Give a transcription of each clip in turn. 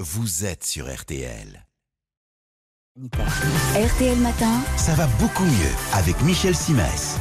vous êtes sur RTL. RTL Matin. Ça va beaucoup mieux avec Michel Simès.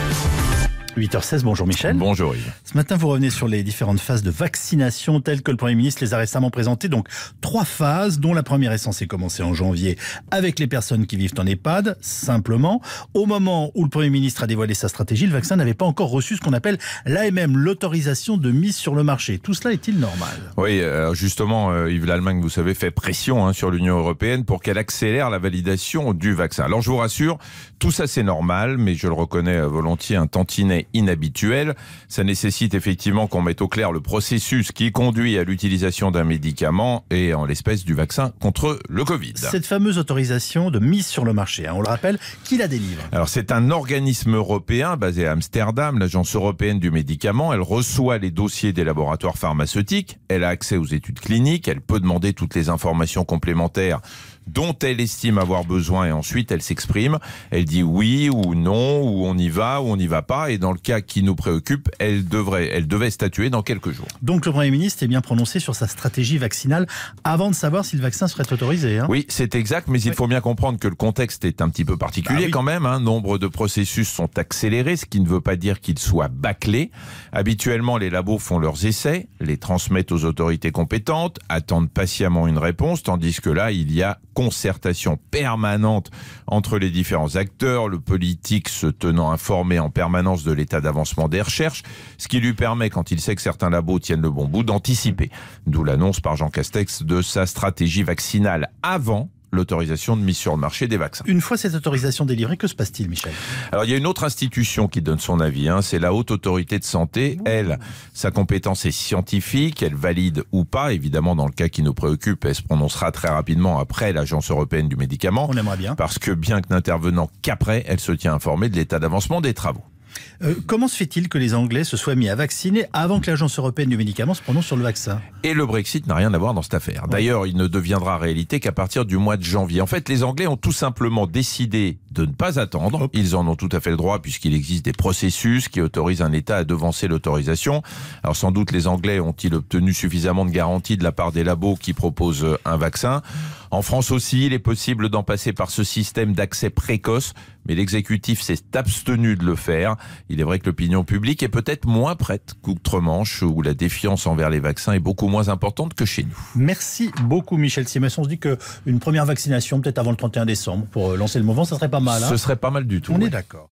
8h16, bonjour Michel. Bonjour Yves. Ce matin, vous revenez sur les différentes phases de vaccination telles que le Premier ministre les a récemment présentées. Donc, 3 phases, dont la première est censée commencer en janvier avec les personnes qui vivent en EHPAD, simplement. Au moment où le Premier ministre a dévoilé sa stratégie, le vaccin n'avait pas encore reçu ce qu'on appelle l'AMM, l'autorisation de mise sur le marché. Tout cela est-il normal ? Oui, justement, Yves, l'Allemagne, vous savez, fait pression sur l'Union européenne pour qu'elle accélère la validation du vaccin. Alors, je vous rassure, tout ça c'est normal, mais je le reconnais volontiers, un tantinet inhabituel. Ça nécessite effectivement qu'on mette au clair le processus qui conduit à l'utilisation d'un médicament et en l'espèce du vaccin contre le Covid. Cette fameuse autorisation de mise sur le marché, on le rappelle, qui la délivre ? Alors c'est un organisme européen basé à Amsterdam, l'Agence européenne du médicament. Elle reçoit les dossiers des laboratoires pharmaceutiques, elle a accès aux études cliniques, elle peut demander toutes les informations complémentaires dont elle estime avoir besoin et ensuite elle s'exprime. Elle dit oui ou non, ou on y va ou on n'y va pas. Et dans le cas qui nous préoccupe, elle devait statuer dans quelques jours. Donc le Premier ministre est bien prononcé sur sa stratégie vaccinale avant de savoir si le vaccin serait autorisé. Oui, c'est exact, mais il faut bien comprendre que le contexte est un petit peu particulier quand même. Nombre de processus sont accélérés, ce qui ne veut pas dire qu'ils soient bâclés. Habituellement, les labos font leurs essais, les transmettent aux autorités compétentes, attendent patiemment une réponse, tandis que là, il y a concertation permanente entre les différents acteurs, le politique se tenant informé en permanence de l'état d'avancement des recherches, ce qui lui permet, quand il sait que certains labos tiennent le bon bout, d'anticiper. D'où l'annonce par Jean Castex de sa stratégie vaccinale avant l'autorisation de mise sur le marché des vaccins. Une fois cette autorisation délivrée, que se passe-t-il, Michel ? Alors, il y a une autre institution qui donne son avis, c'est la Haute Autorité de Santé. Elle, sa compétence est scientifique, elle valide ou pas. Évidemment, dans le cas qui nous préoccupe, elle se prononcera très rapidement après l'Agence européenne du médicament. On aimerait bien. Parce que bien que n'intervenant qu'après, elle se tient informée de l'état d'avancement des travaux. Comment se fait-il que les Anglais se soient mis à vacciner avant que l'Agence européenne du médicament se prononce sur le vaccin ? Et le Brexit n'a rien à voir dans cette affaire. D'ailleurs, il ne deviendra réalité qu'à partir du mois de janvier. En fait, les Anglais ont tout simplement décidé de ne pas attendre. Ils en ont tout à fait le droit puisqu'il existe des processus qui autorisent un État à devancer l'autorisation. Alors sans doute les Anglais ont-ils obtenu suffisamment de garanties de la part des labos qui proposent un vaccin. En France aussi, il est possible d'en passer par ce système d'accès précoce, mais l'exécutif s'est abstenu de le faire. Il est vrai que l'opinion publique est peut-être moins prête qu'outre-Manche, où la défiance envers les vaccins est beaucoup moins importante que chez nous. Merci beaucoup Michel Simès. On se dit qu'une première vaccination, peut-être avant le 31 décembre, pour lancer le mouvement, ça serait pas mal. Ce serait pas mal du tout. On est d'accord.